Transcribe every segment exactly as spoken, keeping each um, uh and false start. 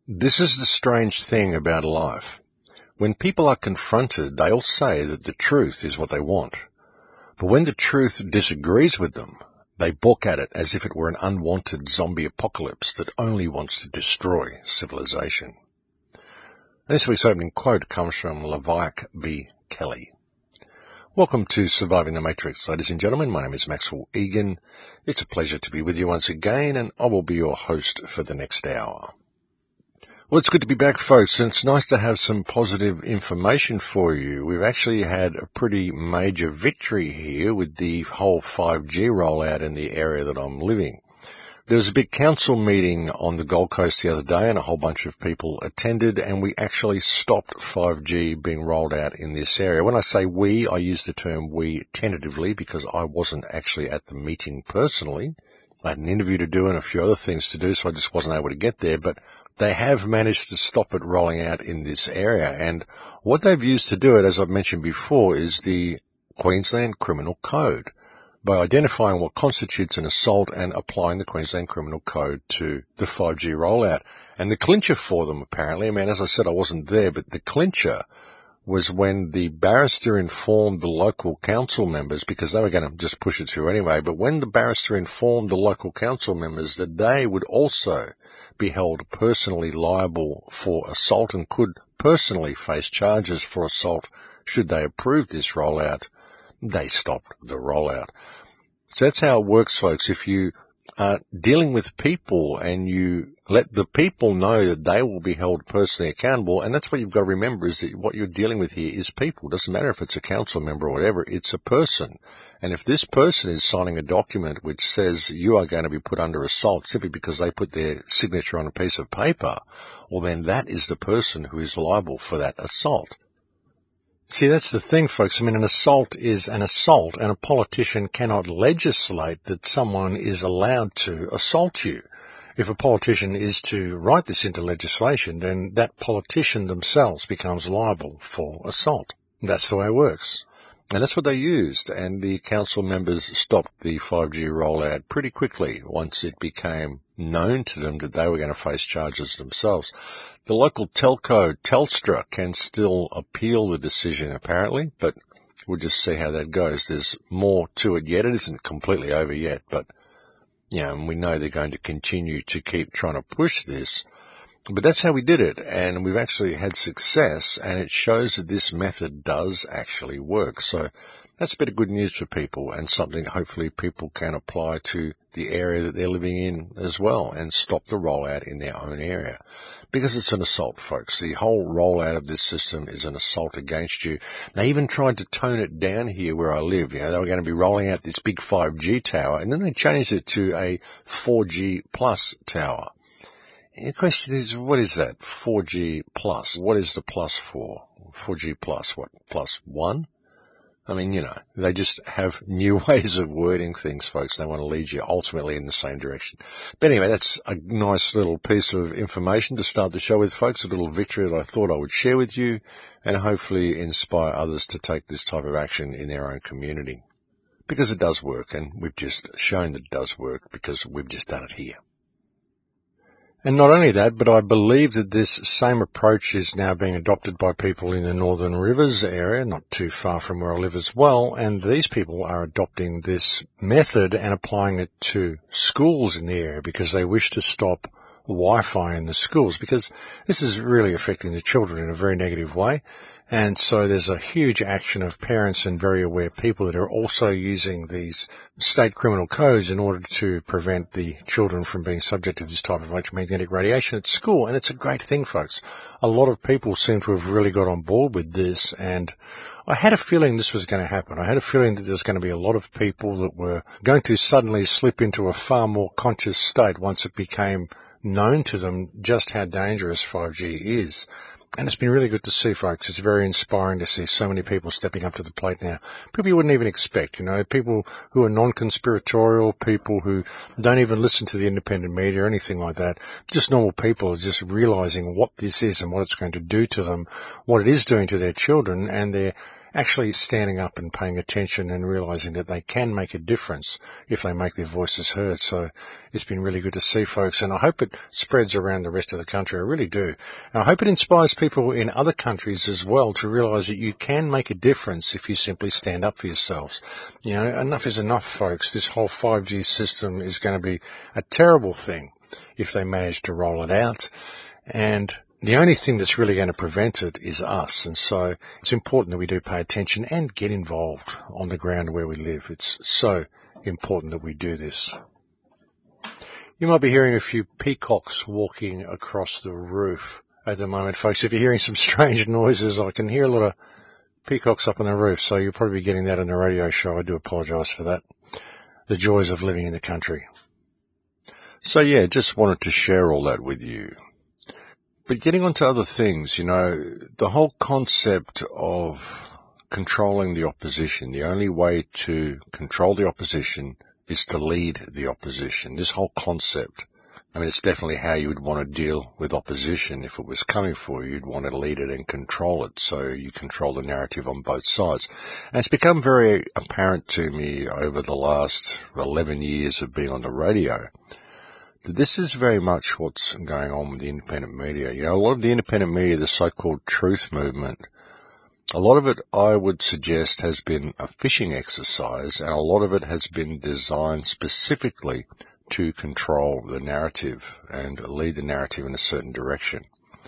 This is the strange thing about life. When people are confronted, they all say that the truth is what they want. But when the truth disagrees with them, they balk at it as if it were an unwanted zombie apocalypse that only wants to destroy civilization. And this week's opening quote comes from Lavac B. Kelly. Welcome to Surviving the Matrix, ladies and gentlemen. My name is Maxwell Egan. It's a pleasure to be with you once again, and I will be your host for the next hour. Well, it's good to be back, folks, and it's nice to have some positive information for you. We've actually had a pretty major victory here with the whole five G rollout in the area that I'm living. There was a big council meeting on the Gold Coast the other day, and a whole bunch of people attended, and we actually stopped five G being rolled out in this area. When I say we, I use the term we tentatively because I wasn't actually at the meeting personally. I had an interview to do and a few other things to do, so I just wasn't able to get there, but they have managed to stop it rolling out in this area. And what they've used to do it, as I've mentioned before, is the Queensland Criminal Code, by identifying what constitutes an assault and applying the Queensland Criminal Code to the five G rollout. And the clincher for them, apparently, I mean, as I said, I wasn't there, but the clincher was when the barrister informed the local council members, because they were going to just push it through anyway, but when the barrister informed the local council members that they would also be held personally liable for assault and could personally face charges for assault should they approve this rollout, they stopped the rollout. So that's how it works, folks. If you are dealing with people and you let the people know that they will be held personally accountable, and that's what you've got to remember, is that what you're dealing with here is people. It doesn't matter if it's a council member or whatever, it's a person. And if this person is signing a document which says you are going to be put under assault simply because they put their signature on a piece of paper, well then that is the person who is liable for that assault. See, that's the thing, folks. I mean, an assault is an assault, and a politician cannot legislate that someone is allowed to assault you. If a politician is to write this into legislation, then that politician themselves becomes liable for assault. That's the way it works. And that's what they used, and the council members stopped the five G rollout pretty quickly once it became known to them that they were going to face charges themselves. The local telco, Telstra, can still appeal the decision apparently, but we'll just see how that goes. There's more to it yet. It isn't completely over yet, but you know, and we know they're going to continue to keep trying to push this. But that's how we did it, and we've actually had success, and it shows that this method does actually work. So that's a bit of good news for people, and something hopefully people can apply to the area that they're living in as well, and stop the rollout in their own area. Because it's an assault, folks. The whole rollout of this system is an assault against you. They even tried to tone it down here where I live. You know, they were going to be rolling out this big five G tower, and then they changed it to a four G plus tower. The question is, what is that? four G plus. What is the plus for? four G plus, what? Plus one? I mean, you know, they just have new ways of wording things, folks. They want to lead you ultimately in the same direction. But anyway, that's a nice little piece of information to start the show with, folks. A little victory that I thought I would share with you and hopefully inspire others to take this type of action in their own community. Because it does work, and we've just shown that it does work because we've just done it here. And not only that, but I believe that this same approach is now being adopted by people in the Northern Rivers area, not too far from where I live as well, and these people are adopting this method and applying it to schools in the area because they wish to stop Wi-Fi in the schools, because this is really affecting the children in a very negative way. And so there's a huge action of parents and very aware people that are also using these state criminal codes in order to prevent the children from being subject to this type of electromagnetic radiation at school. And it's a great thing, folks. A lot of people seem to have really got on board with this, and I had a feeling this was going to happen. I had a feeling that there was going to be a lot of people that were going to suddenly slip into a far more conscious state once it became known to them just how dangerous five G is. And it's been really good to see, folks. It's very inspiring to see so many people stepping up to the plate now. People you wouldn't even expect, you know, people who are non-conspiratorial, people who don't even listen to the independent media or anything like that. Just normal people are just realizing what this is and what it's going to do to them, what it is doing to their children, and they're actually standing up and paying attention and realizing that they can make a difference if they make their voices heard. So it's been really good to see, folks, and I hope it spreads around the rest of the country. I really do. And I hope it inspires people in other countries as well to realize that you can make a difference if you simply stand up for yourselves. You know, enough is enough, folks. This whole five G system is going to be a terrible thing if they manage to roll it out. And the only thing that's really going to prevent it is us. And so it's important that we do pay attention and get involved on the ground where we live. It's so important that we do this. You might be hearing a few peacocks walking across the roof at the moment, folks. If you're hearing some strange noises, I can hear a lot of peacocks up on the roof, so you'll probably be getting that on the radio show. I do apologise for that. The joys of living in the country. So yeah, just wanted to share all that with you. But getting on to other things, you know, the whole concept of controlling the opposition, the only way to control the opposition is to lead the opposition. This whole concept, I mean, it's definitely how you would want to deal with opposition. If it was coming for you, you'd want to lead it and control it, so you control the narrative on both sides. And it's become very apparent to me over the last eleven years of being on the radio. This is very much what's going on with the independent media. You know, a lot of the independent media, the so-called truth movement, a lot of it, I would suggest, has been a fishing exercise, and a lot of it has been designed specifically to control the narrative and lead the narrative in a certain direction.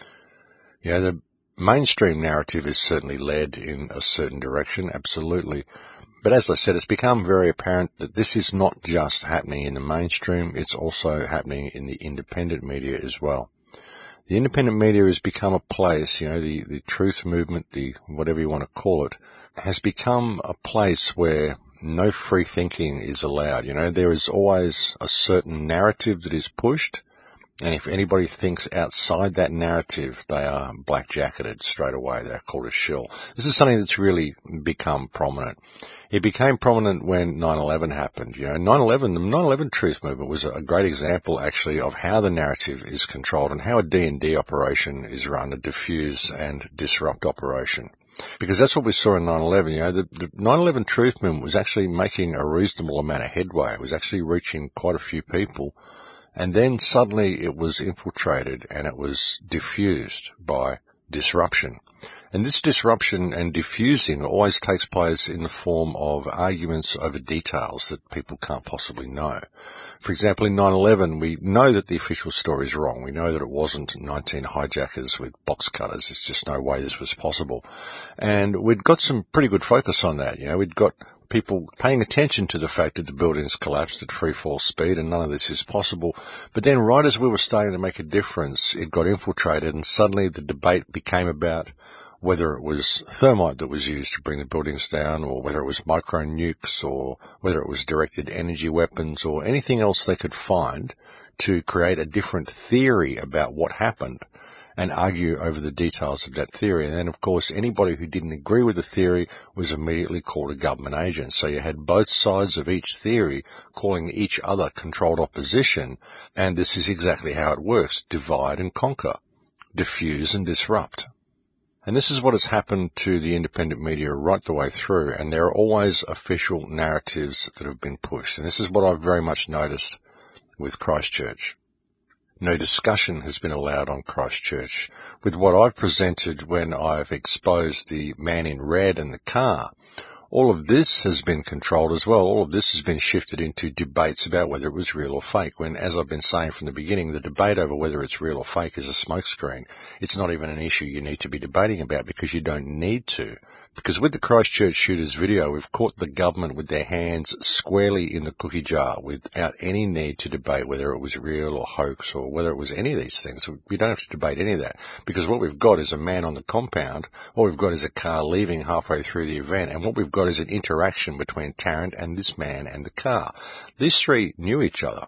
You know, the mainstream narrative is certainly led in a certain direction, absolutely. But as I said, it's become very apparent that this is not just happening in the mainstream, it's also happening in the independent media as well. The independent media has become a place, you know, the, the truth movement, the whatever you want to call it, has become a place where no free thinking is allowed. You know, there is always a certain narrative that is pushed, and if anybody thinks outside that narrative, they are black-jacketed straight away. They're called a shill. This is something that's really become prominent. It became prominent when nine eleven happened. You know, nine eleven, the nine eleven truth movement was a great example, actually, of how the narrative is controlled and how a D and D operation is run, a diffuse and disrupt operation. Because that's what we saw in nine eleven. You know, the, the nine eleven truth movement was actually making a reasonable amount of headway. It was actually reaching quite a few people. And then suddenly it was infiltrated and it was diffused by disruption. And this disruption and diffusing always takes place in the form of arguments over details that people can't possibly know. For example, in nine eleven, we know that the official story is wrong. We know that it wasn't nineteen hijackers with box cutters. There's just no way this was possible. And we'd got some pretty good focus on that. You know, we'd got people paying attention to the fact that the buildings collapsed at free fall speed and none of this is possible. But then right as we were starting to make a difference, it got infiltrated and suddenly the debate became about whether it was thermite that was used to bring the buildings down, or whether it was micro nukes, or whether it was directed energy weapons, or anything else they could find to create a different theory about what happened and argue over the details of that theory. And then, of course, anybody who didn't agree with the theory was immediately called a government agent. So you had both sides of each theory calling each other controlled opposition, and this is exactly how it works. Divide and conquer. Diffuse and disrupt. And this is what has happened to the independent media right the way through, and there are always official narratives that have been pushed. And this is what I've very much noticed with Christchurch. No discussion has been allowed on Christchurch. With what I've presented when I've exposed the man in red and the car, all of this has been controlled as well. All of this has been shifted into debates about whether it was real or fake, when, as I've been saying from the beginning, the debate over whether it's real or fake is a smokescreen. It's not even an issue you need to be debating about, because you don't need to. Because with the Christchurch shooters video, we've caught the government with their hands squarely in the cookie jar without any need to debate whether it was real or hoax or whether it was any of these things. We don't have to debate any of that, because what we've got is a man on the compound, what we've got is a car leaving halfway through the event, and what we've got is an interaction between Tarrant and this man and the car. These three knew each other.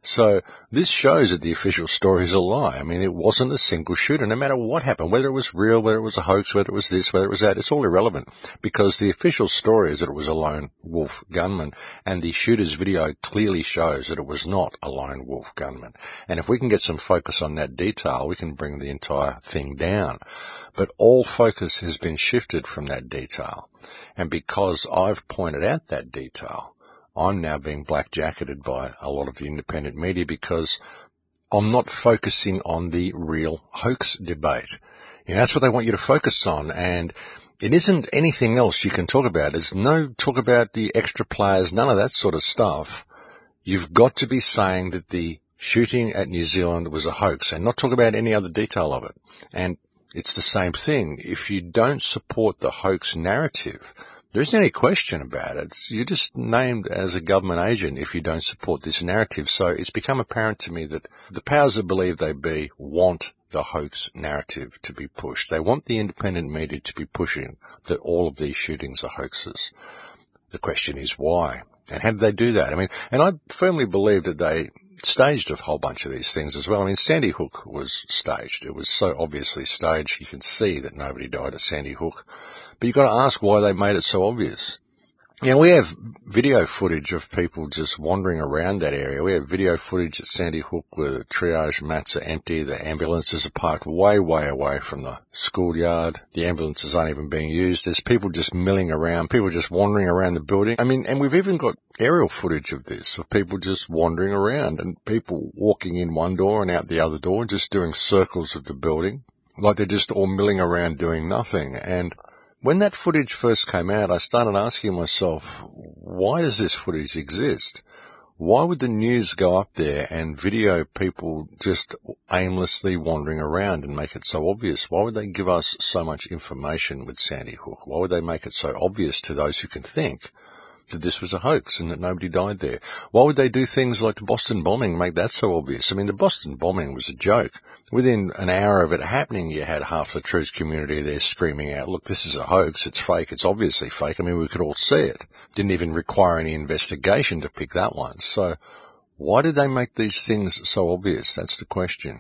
So this shows that the official story is a lie. I mean, it wasn't a single shooter, no matter what happened, whether it was real, whether it was a hoax, whether it was this, whether it was that, it's all irrelevant, because the official story is that it was a lone wolf gunman, and the shooter's video clearly shows that it was not a lone wolf gunman. And if we can get some focus on that detail, we can bring the entire thing down. But all focus has been shifted from that detail. And because I've pointed out that detail, I'm now being blackjacketed by a lot of the independent media because I'm not focusing on the real hoax debate. You know, that's what they want you to focus on, and it isn't anything else you can talk about. There's no talk about the extra players, none of that sort of stuff. You've got to be saying that the shooting at New Zealand was a hoax and not talk about any other detail of it. And it's the same thing. If you don't support the hoax narrative, there isn't any question about it. You're just named as a government agent if you don't support this narrative. So it's become apparent to me that the powers that believe they be want the hoax narrative to be pushed. They want the independent media to be pushing that all of these shootings are hoaxes. The question is why? And how did they do that? I mean, and I firmly believe that they staged a whole bunch of these things as well. I mean, Sandy Hook was staged. It was so obviously staged. You can see that nobody died at Sandy Hook. But you've got to ask why they made it so obvious. You know, we have video footage of people just wandering around that area. We have video footage at Sandy Hook where the triage mats are empty. The ambulances are parked way, way away from the schoolyard. The ambulances aren't even being used. There's people just milling around, people just wandering around the building. I mean, and we've even got aerial footage of this, of people just wandering around and people walking in one door and out the other door, just doing circles of the building, like they're just all milling around doing nothing. And when that footage first came out, I started asking myself, why does this footage exist? Why would the news go up there and video people just aimlessly wandering around and make it so obvious? Why would they give us so much information with Sandy Hook? Why would they make it so obvious to those who can think that this was a hoax and that nobody died there? Why would they do things like the Boston bombing and make that so obvious? I mean, the Boston bombing was a joke. Within an hour of it happening, you had half the truth community there screaming out, look, this is a hoax, it's fake, it's obviously fake. I mean, we could all see it. Didn't even require any investigation to pick that one. So why did they make these things so obvious? That's the question.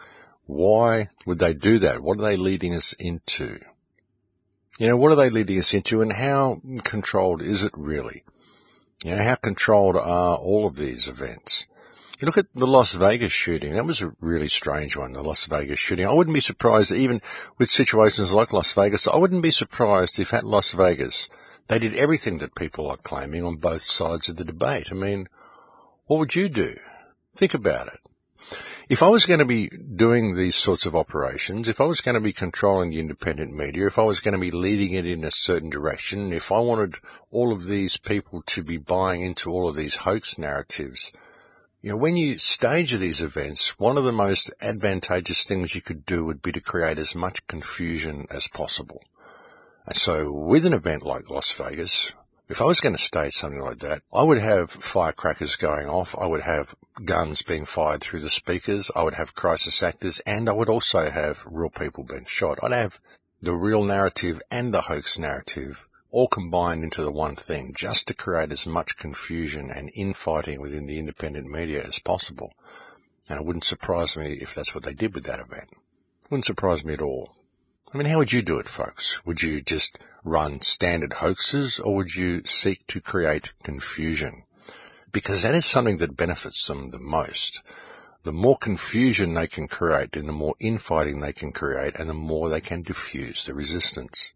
Why would they do that? What are they leading us into? You know, what are they leading us into, and how controlled is it really? You know, how controlled are all of these events? You look at the Las Vegas shooting. That was a really strange one, the Las Vegas shooting. I wouldn't be surprised, even with situations like Las Vegas, I wouldn't be surprised if at Las Vegas they did everything that people are claiming on both sides of the debate. I mean, what would you do? Think about it. If I was going to be doing these sorts of operations, if I was going to be controlling the independent media, if I was going to be leading it in a certain direction, if I wanted all of these people to be buying into all of these hoax narratives, you know, when you stage these events, one of the most advantageous things you could do would be to create as much confusion as possible. And so with an event like Las Vegas, if I was going to stage something like that, I would have firecrackers going off, I would have guns being fired through the speakers, I would have crisis actors, and I would also have real people being shot. I'd have the real narrative and the hoax narrative all combined into the one thing, just to create as much confusion and infighting within the independent media as possible. And it wouldn't surprise me if that's what they did with that event. It wouldn't surprise me at all. I mean, how would you do it, folks? Would you just run standard hoaxes, or would you seek to create confusion? Because that is something that benefits them the most. The more confusion they can create, and the more infighting they can create, and the more they can diffuse the resistance.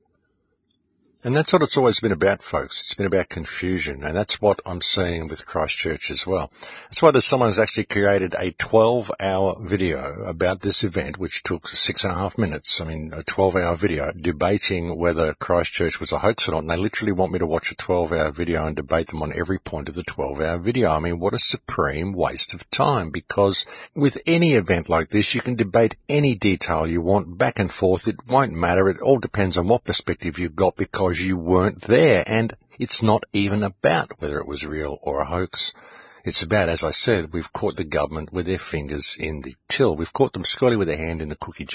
And that's what it's always been about, folks. It's been about confusion, and that's what I'm seeing with Christchurch as well. That's why there's someone who's actually created a twelve-hour video about this event, which took six and a half minutes. I mean, a twelve-hour video debating whether Christchurch was a hoax or not. And they literally want me to watch a twelve-hour video and debate them on every point of the twelve-hour video. I mean, what a supreme waste of time, because with any event like this, you can debate any detail you want back and forth. It won't matter. It all depends on what perspective you've got, because you weren't there, and it's not even about whether it was real or a hoax. It's about, as I said, we've caught the government with their fingers in the till. We've caught them squarely with their hand in the cookie jar.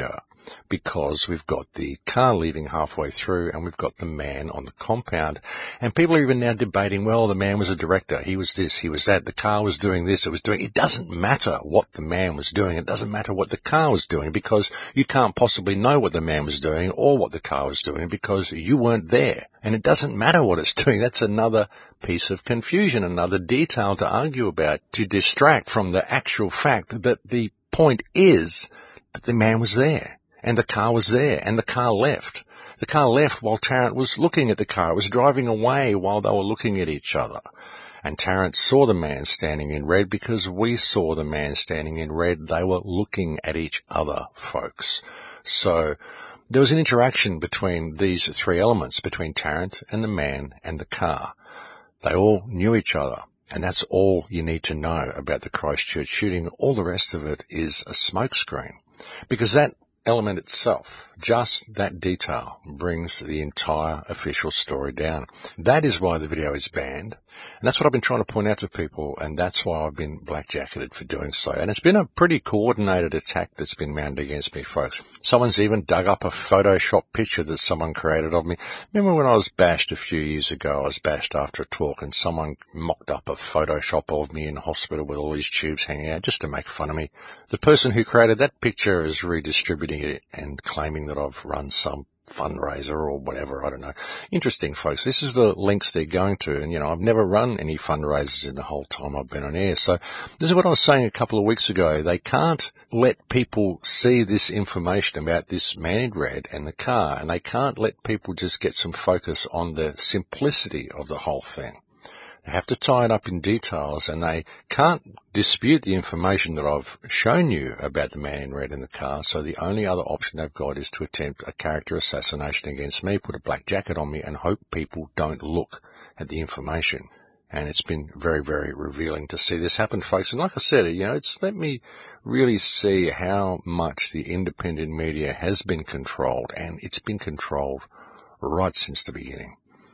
because we've got the car leaving halfway through and we've got the man on the compound. And people are even now debating, well, the man was a director. He was this, he was that. The car was doing this, it was doing... It doesn't matter what the man was doing. It doesn't matter what the car was doing, because you can't possibly know what the man was doing or what the car was doing because you weren't there. And it doesn't matter what it's doing. That's another piece of confusion, another detail to argue about, to distract from the actual fact that the point is that the man was there and the car was there and the car left. The car left while Tarrant was looking at the car. It was driving away while they were looking at each other. And Tarrant saw the man standing in red because we saw the man standing in red. They were looking at each other, folks. So there was an interaction between these three elements, between Tarrant and the man and the car. They all knew each other, and that's all you need to know about the Christchurch shooting. All the rest of it is a smokescreen, because that element itself, just that detail, brings the entire official story down. That is why the video is banned, and that's what I've been trying to point out to people, and that's why I've been blackjacketed for doing so. And it's been a pretty coordinated attack that's been mounted against me, folks. Someone's even dug up a Photoshop picture that someone created of me. Remember when I was bashed a few years ago? I was bashed after a talk, and someone mocked up a Photoshop of me in hospital with all these tubes hanging out just to make fun of me. The person who created that picture is redistributing it and claiming that I've run some fundraiser or whatever, I don't know. Interesting, folks. This is the links they're going to, and, you know, I've never run any fundraisers in the whole time I've been on air. So this is what I was saying a couple of weeks ago. They can't let people see this information about this man in red and the car, and they can't let people just get some focus on the simplicity of the whole thing. They have to tie it up in details, and they can't dispute the information that I've shown you about the man in red in the car. So the only other option they've got is to attempt a character assassination against me, put a black jacket on me, and hope people don't look at the information. And it's been very, very revealing to see this happen, folks. And like I said, you know, it's let me really see how much the independent media has been controlled, and it's been controlled right since the beginning.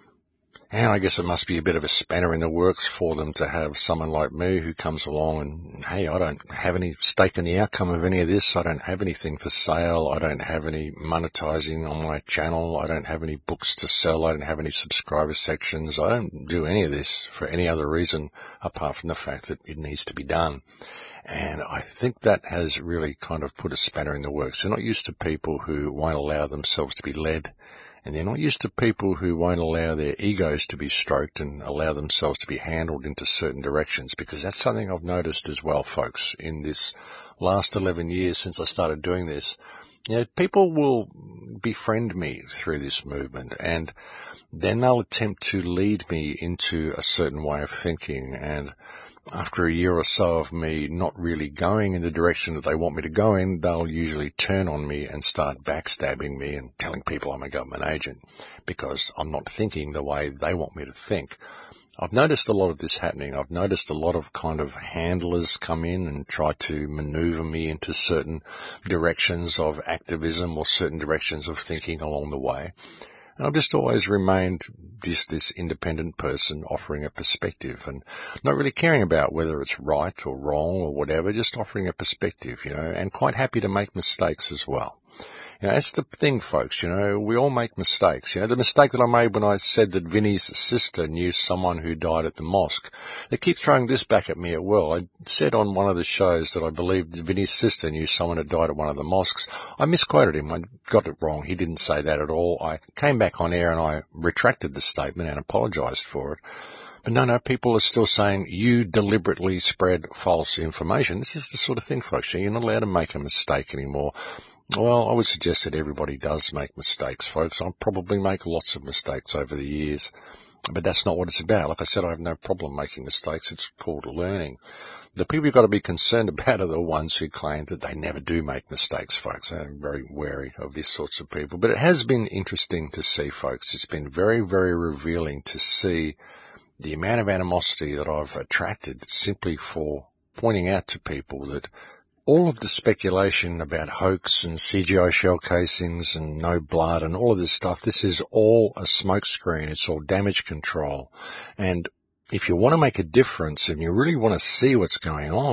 And I guess it must be a bit of a spanner in the works for them to have someone like me who comes along and, hey, I don't have any stake in the outcome of any of this. I don't have anything for sale. I don't have any monetizing on my channel. I don't have any books to sell. I don't have any subscriber sections. I don't do any of this for any other reason apart from the fact that it needs to be done. And I think that has really kind of put a spanner in the works. They're not used to people who won't allow themselves to be led. And they're not used to people who won't allow their egos to be stroked and allow themselves to be handled into certain directions, because that's something I've noticed as well, folks, in this last eleven years since I started doing this. You know, people will befriend me through this movement, and then they'll attempt to lead me into a certain way of thinking, and after a year or so of me not really going in the direction that they want me to go in, they'll usually turn on me and start backstabbing me and telling people I'm a government agent because I'm not thinking the way they want me to think. I've noticed a lot of this happening. I've noticed a lot of kind of handlers come in and try to maneuver me into certain directions of activism or certain directions of thinking along the way. And I've just always remained just this independent person offering a perspective and not really caring about whether it's right or wrong or whatever, just offering a perspective, you know, and quite happy to make mistakes as well. You know, that's the thing, folks, you know, we all make mistakes. You know, the mistake that I made when I said that Vinny's sister knew someone who died at the mosque. They keep throwing this back at me at will. I said on one of the shows that I believed Vinny's sister knew someone who died at one of the mosques. I misquoted him. I got it wrong. He didn't say that at all. I came back on air and I retracted the statement and apologized for it. But no, no, people are still saying you deliberately spread false information. This is the sort of thing, folks. You're not allowed to make a mistake anymore. Well, I would suggest that everybody does make mistakes, folks. I probably make lots of mistakes over the years, but that's not what it's about. Like I said, I have no problem making mistakes. It's called learning. The people you've got to be concerned about are the ones who claim that they never do make mistakes, folks. I'm very wary of these sorts of people. But it has been interesting to see, folks. It's been very, very revealing to see the amount of animosity that I've attracted simply for pointing out to people that all of the speculation about hoax and C G I shell casings and no blood and all of this stuff, this is all a smokescreen. It's all damage control. And if you want to make a difference and you really want to see what's going on,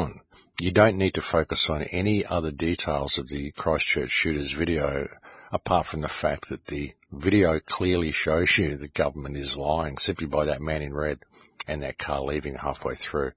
You don't need to focus on any other details of the Christchurch shooters video apart from the fact that the video clearly shows you the government is lying simply by that man in red and that car leaving halfway through.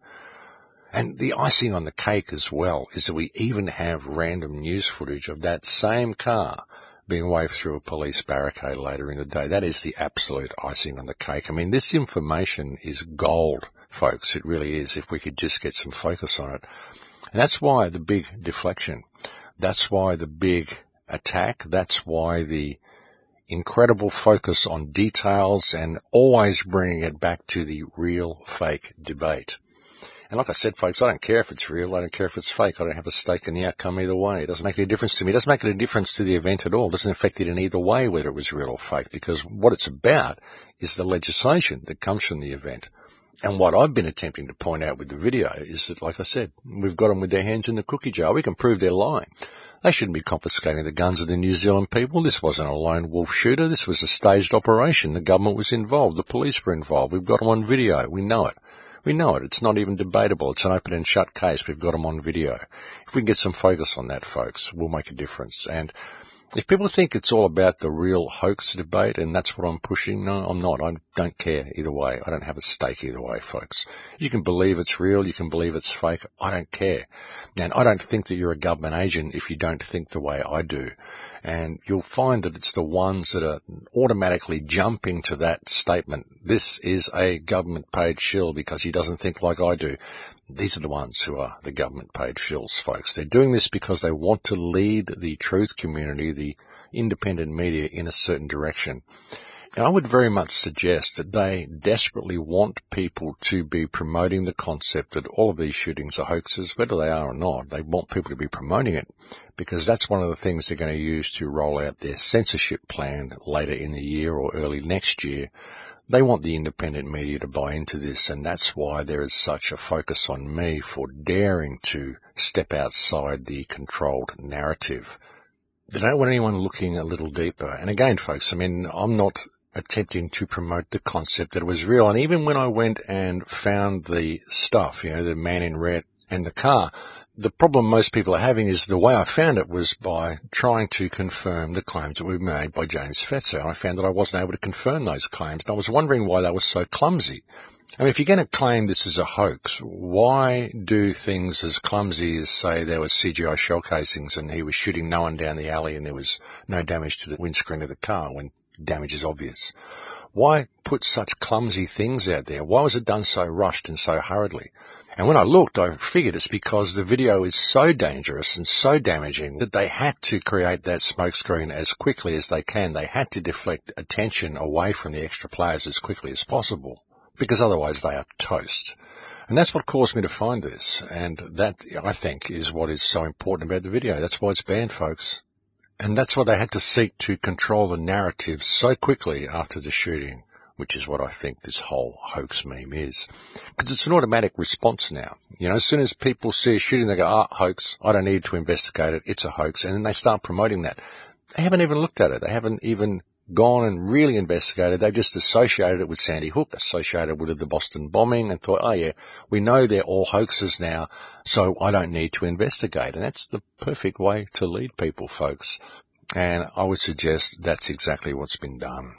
And the icing on the cake as well is that we even have random news footage of that same car being waved through a police barricade later in the day. That is the absolute icing on the cake. I mean, this information is gold, folks. It really is, if we could just get some focus on it. And that's why the big deflection. That's why the big attack. That's why the incredible focus on details and always bringing it back to the real fake debate. And like I said, folks, I don't care if it's real. I don't care if it's fake. I don't have a stake in the outcome either way. It doesn't make any difference to me. It doesn't make any difference to the event at all. It doesn't affect it in either way whether it was real or fake, because what it's about is the legislation that comes from the event. And what I've been attempting to point out with the video is that, like I said, we've got them with their hands in the cookie jar. We can prove they're lying. They shouldn't be confiscating the guns of the New Zealand people. This wasn't a lone wolf shooter. This was a staged operation. The government was involved. The police were involved. We've got them on video. We know it. We know it. It's not even debatable. It's an open and shut case. We've got them on video. If we can get some focus on that, folks, we'll make a difference. And if people think it's all about the real hoax debate and that's what I'm pushing, no, I'm not. I don't care either way. I don't have a stake either way, folks. You can believe it's real. You can believe it's fake. I don't care. And I don't think that you're a government agent if you don't think the way I do. And you'll find that it's the ones that are automatically jumping to that statement. This is a government paid shill because he doesn't think like I do. These are the ones who are the government-paid shills, folks. They're doing this because they want to lead the truth community, the independent media, in a certain direction. And I would very much suggest that they desperately want people to be promoting the concept that all of these shootings are hoaxes, whether they are or not. They want people to be promoting it because that's one of the things they're going to use to roll out their censorship plan later in the year or early next year. They want the independent media to buy into this, and that's why there is such a focus on me for daring to step outside the controlled narrative. They don't want anyone looking a little deeper. And again, folks, I mean, I'm not attempting to promote the concept that it was real. And even when I went and found the stuff, you know, the man in red and the car, the problem most people are having is the way I found it was by trying to confirm the claims that were made by James Fetzer. And I found that I wasn't able to confirm those claims. And I was wondering why they were so clumsy. I mean, if you're going to claim this is a hoax, why do things as clumsy as, say, there was C G I shell casings and he was shooting no one down the alley and there was no damage to the windscreen of the car when damage is obvious? Why put such clumsy things out there? Why was it done so rushed and so hurriedly? And when I looked, I figured it's because the video is so dangerous and so damaging that they had to create that smokescreen as quickly as they can. They had to deflect attention away from the extra players as quickly as possible, because otherwise they are toast. And that's what caused me to find this. And that, I think, is what is so important about the video. That's why it's banned, folks. And that's why they had to seek to control the narrative so quickly after the shooting, which is what I think this whole hoax meme is. Because it's an automatic response now. You know, as soon as people see a shooting, they go, ah, hoax, I don't need to investigate it, it's a hoax. And then they start promoting that. They haven't even looked at it. They haven't even gone and really investigated. They've just associated it with Sandy Hook, associated with the Boston bombing, and thought, oh yeah, we know they're all hoaxes now, so I don't need to investigate. And that's the perfect way to lead people, folks. And I would suggest that's exactly what's been done.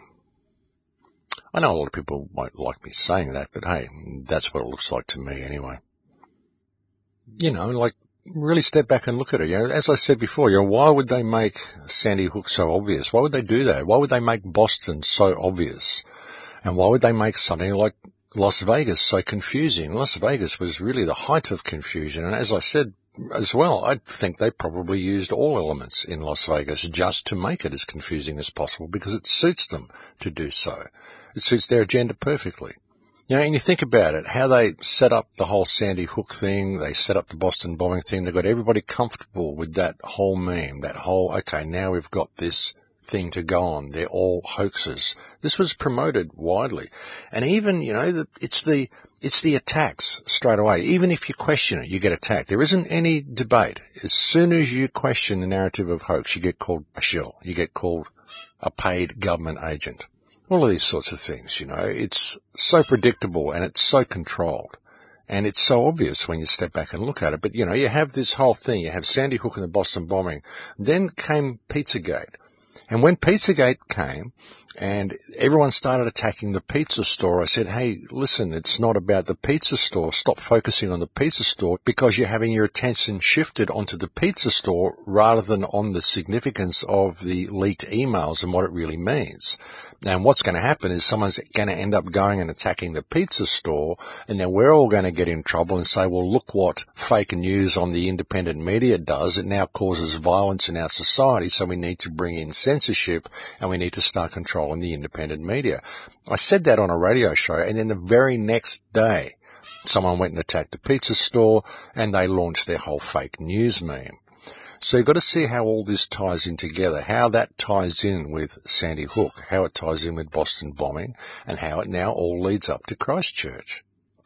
I know a lot of people won't like me saying that, but hey, that's what it looks like to me anyway. You know, like, really step back and look at it. You know, as I said before, you know, why would they make Sandy Hook so obvious? Why would they do that? Why would they make Boston so obvious? And why would they make something like Las Vegas so confusing? Las Vegas was really the height of confusion. And as I said as well, I think they probably used all elements in Las Vegas just to make it as confusing as possible because it suits them to do so. It suits their agenda perfectly. You know, and you think about it, how they set up the whole Sandy Hook thing, they set up the Boston bombing thing, they got everybody comfortable with that whole meme, that whole, okay, now we've got this thing to go on. They're all hoaxes. This was promoted widely. And even, you know, the, it's the, it's the attacks straight away. Even if you question it, you get attacked. There isn't any debate. As soon as you question the narrative of hoax, you get called a shill. You get called a paid government agent. All of these sorts of things, you know, it's so predictable and it's so controlled. And it's so obvious when you step back and look at it. But, you know, you have this whole thing. You have Sandy Hook and the Boston bombing. Then came Pizzagate. And when Pizzagate came and everyone started attacking the pizza store, I said, hey, listen, it's not about the pizza store. Stop focusing on the pizza store because you're having your attention shifted onto the pizza store rather than on the significance of the leaked emails and what it really means. And what's going to happen is someone's going to end up going and attacking the pizza store, and then we're all going to get in trouble and say, well, look what fake news on the independent media does. It now causes violence in our society, so we need to bring in censorship and we need to start controlling the independent media. I said that on a radio show, and then the very next day, someone went and attacked the pizza store and they launched their whole fake news meme. So you've got to see how all this ties in together, how that ties in with Sandy Hook, how it ties in with Boston bombing, and how it now all leads up to Christchurch.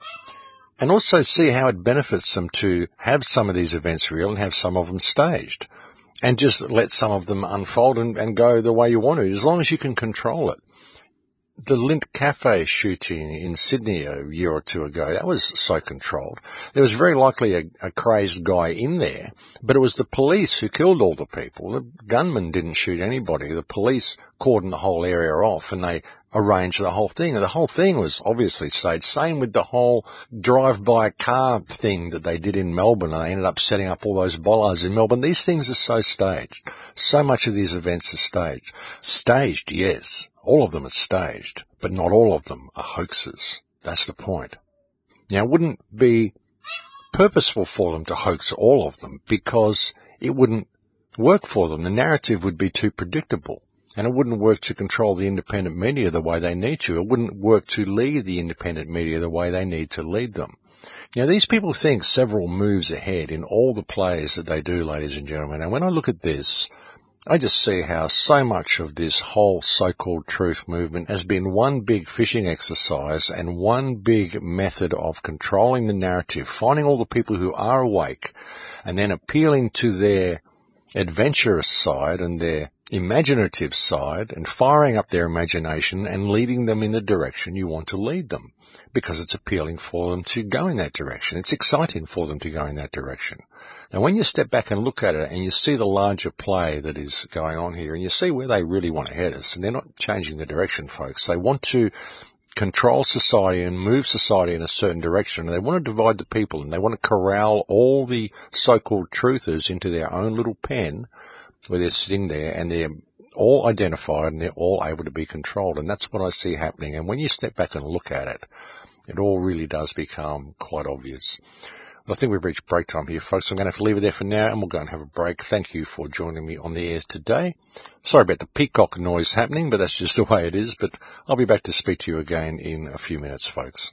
And also see how it benefits them to have some of these events real and have some of them staged. And just let some of them unfold and, and go the way you want to, as long as you can control it. The Lindt Cafe shooting in Sydney a year or two ago, that was so controlled. There was very likely a, a crazed guy in there, but it was the police who killed all the people. The gunman didn't shoot anybody. The police cordoned the whole area off and they arranged the whole thing. And the whole thing was obviously staged. Same with the whole drive-by car thing that they did in Melbourne. And they ended up setting up all those bollards in Melbourne. These things are so staged. So much of these events are staged. Staged, yes. All of them are staged, but not all of them are hoaxes. That's the point. Now, it wouldn't be purposeful for them to hoax all of them because it wouldn't work for them. The narrative would be too predictable, and it wouldn't work to control the independent media the way they need to. It wouldn't work to lead the independent media the way they need to lead them. Now, these people think several moves ahead in all the plays that they do, ladies and gentlemen, and when I look at this, I just see how so much of this whole so-called truth movement has been one big fishing exercise and one big method of controlling the narrative, finding all the people who are awake and then appealing to their adventurous side and their imaginative side and firing up their imagination and leading them in the direction you want to lead them because it's appealing for them to go in that direction. It's exciting for them to go in that direction. Now, when you step back and look at it and you see the larger play that is going on here and you see where they really want to head us, and they're not changing the direction, folks. They want to control society and move society in a certain direction. And they want to divide the people and they want to corral all the so-called truthers into their own little pen where they're sitting there and they're all identified and they're all able to be controlled. And that's what I see happening. And when you step back and look at it, it all really does become quite obvious. I think we've reached break time here, folks. I'm going to have to leave it there for now, and we'll go and have a break. Thank you for joining me on the air today. Sorry about the peacock noise happening, but that's just the way it is. But I'll be back to speak to you again in a few minutes, folks.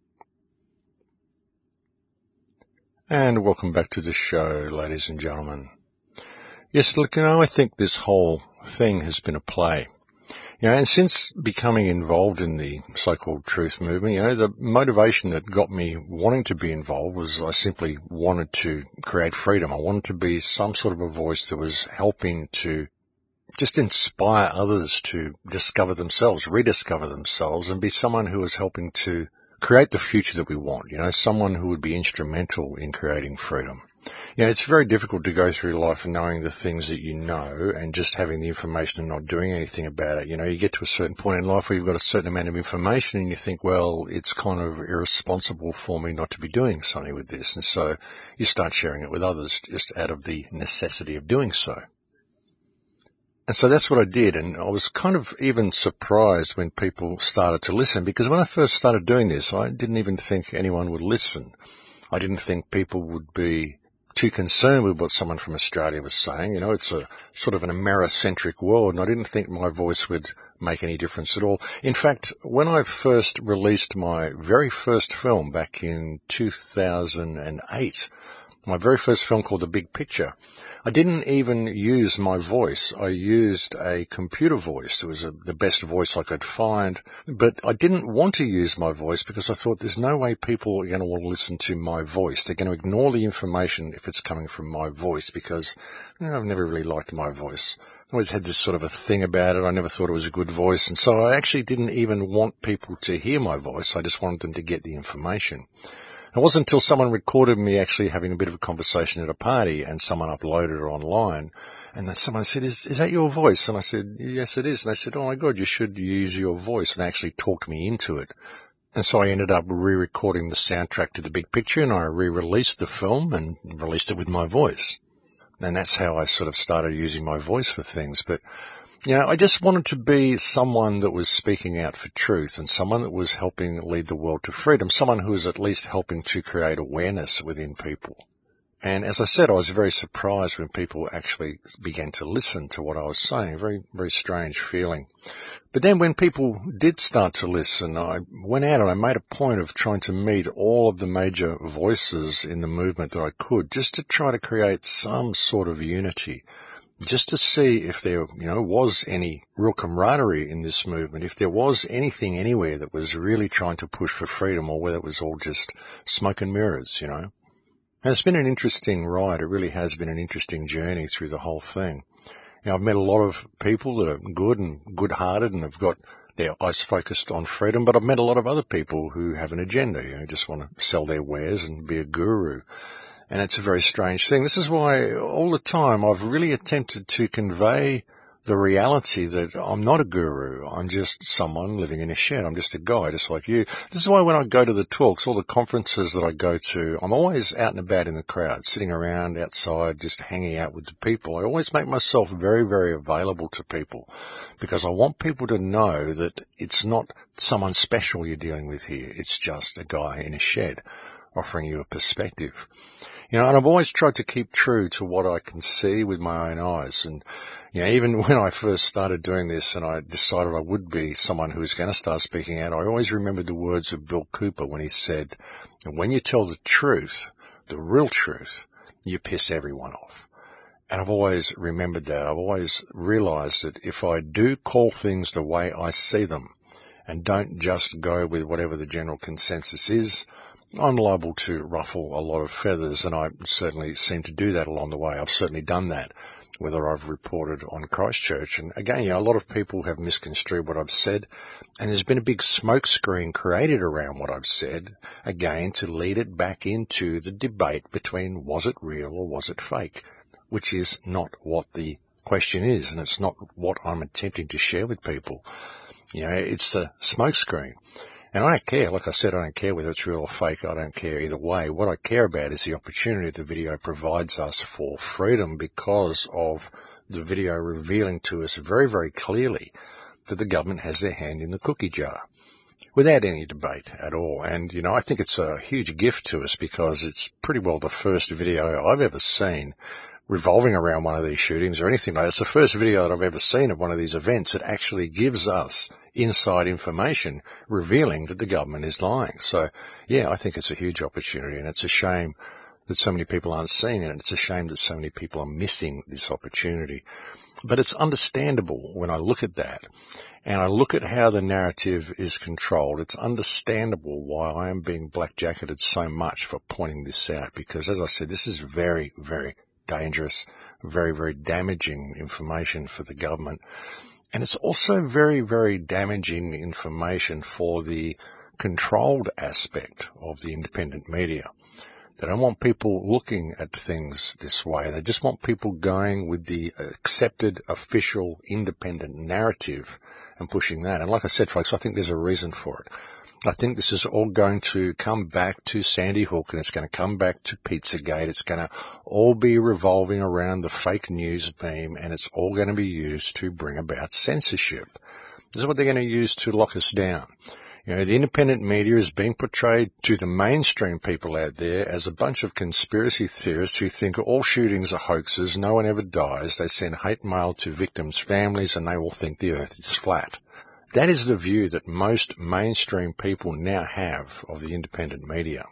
And welcome back to the show, ladies and gentlemen. Yes, look, you know, I think this whole thing has been a play. You know, and since becoming involved in the so-called truth movement, you know, the motivation that got me wanting to be involved was I simply wanted to create freedom. I wanted to be some sort of a voice that was helping to just inspire others to discover themselves, rediscover themselves, and be someone who was helping to create the future that we want, you know, someone who would be instrumental in creating freedom. You know, it's very difficult to go through life knowing the things that you know and just having the information and not doing anything about it. You know, you get to a certain point in life where you've got a certain amount of information and you think, well, it's kind of irresponsible for me not to be doing something with this. And so you start sharing it with others just out of the necessity of doing so. And so that's what I did. And I was kind of even surprised when people started to listen, because when I first started doing this, I didn't even think anyone would listen. I didn't think people would be too concerned with what someone from Australia was saying. You know, it's a sort of an Americentric world, and I didn't think my voice would make any difference at all. In fact, when I first released my very first film back in two thousand eight, my very first film called The Big Picture, I didn't even use my voice. I used a computer voice. It was a, the best voice I could find. But I didn't want to use my voice because I thought there's no way people are going to want to listen to my voice. They're going to ignore the information if it's coming from my voice because, you know, I've never really liked my voice. I always had this sort of a thing about it. I never thought it was a good voice. And so I actually didn't even want people to hear my voice. I just wanted them to get the information. It wasn't until someone recorded me actually having a bit of a conversation at a party and someone uploaded it online, and then someone said, is, is that your voice? And I said, yes, it is. And they said, oh my God, you should use your voice, and they actually talked me into it. And so I ended up re-recording the soundtrack to The Big Picture, and I re-released the film and released it with my voice. And that's how I sort of started using my voice for things. But, you know, I just wanted to be someone that was speaking out for truth, and someone that was helping lead the world to freedom, someone who was at least helping to create awareness within people. And as I said, I was very surprised when people actually began to listen to what I was saying. Very, very strange feeling. But then when people did start to listen, I went out and I made a point of trying to meet all of the major voices in the movement that I could, just to try to create some sort of unity, just to see if there, you know, was any real camaraderie in this movement, if there was anything anywhere that was really trying to push for freedom, or whether it was all just smoke and mirrors, you know. And it's been an interesting ride. It really has been an interesting journey through the whole thing. You know, I've met a lot of people that are good and good-hearted and have got their eyes focused on freedom, but I've met a lot of other people who have an agenda, you know, just want to sell their wares and be a guru. And it's a very strange thing. This is why all the time I've really attempted to convey the reality that I'm not a guru. I'm just someone living in a shed. I'm just a guy, just like you. This is why when I go to the talks, all the conferences that I go to, I'm always out and about in the crowd, sitting around outside, just hanging out with the people. I always make myself very, very available to people, because I want people to know that it's not someone special you're dealing with here. It's just a guy in a shed offering you a perspective. You know, and I've always tried to keep true to what I can see with my own eyes. And, you know, even when I first started doing this and I decided I would be someone who was going to start speaking out, I always remembered the words of Bill Cooper when he said, when you tell the truth, the real truth, you piss everyone off. And I've always remembered that. I've always realized that if I do call things the way I see them and don't just go with whatever the general consensus is, I'm liable to ruffle a lot of feathers, and I certainly seem to do that along the way. I've certainly done that, whether I've reported on Christchurch. And again, you know, a lot of people have misconstrued what I've said, and there's been a big smokescreen created around what I've said, again, to lead it back into the debate between was it real or was it fake, which is not what the question is, and it's not what I'm attempting to share with people. You know, it's a smokescreen. And I don't care, like I said, I don't care whether it's real or fake. I don't care either way. What I care about is the opportunity the video provides us for freedom, because of the video revealing to us very, very clearly that the government has their hand in the cookie jar, without any debate at all. And, you know, I think it's a huge gift to us, because it's pretty well the first video I've ever seen revolving around one of these shootings or anything like that. It's the first video that I've ever seen of one of these events that actually gives us inside information revealing that the government is lying. So, yeah, I think it's a huge opportunity, and it's a shame that so many people aren't seeing it. It's a shame that so many people are missing this opportunity. But it's understandable when I look at that, and I look at how the narrative is controlled. It's understandable why I am being black-jacketed so much for pointing this out, because, as I said, this is very, very dangerous, very, very damaging information for the government. And it's also very, very damaging information for the controlled aspect of the independent media. They don't want people looking at things this way. They just want people going with the accepted official independent narrative and pushing that. And like I said, folks, I think there's a reason for it. I think this is all going to come back to Sandy Hook, and it's going to come back to Pizzagate. It's going to all be revolving around the fake news beam, and it's all going to be used to bring about censorship. This is what they're going to use to lock us down. You know, the independent media is being portrayed to the mainstream people out there as a bunch of conspiracy theorists who think all shootings are hoaxes, no one ever dies, they send hate mail to victims' families, and they will think the earth is flat. That is the view that most mainstream people now have of the independent media.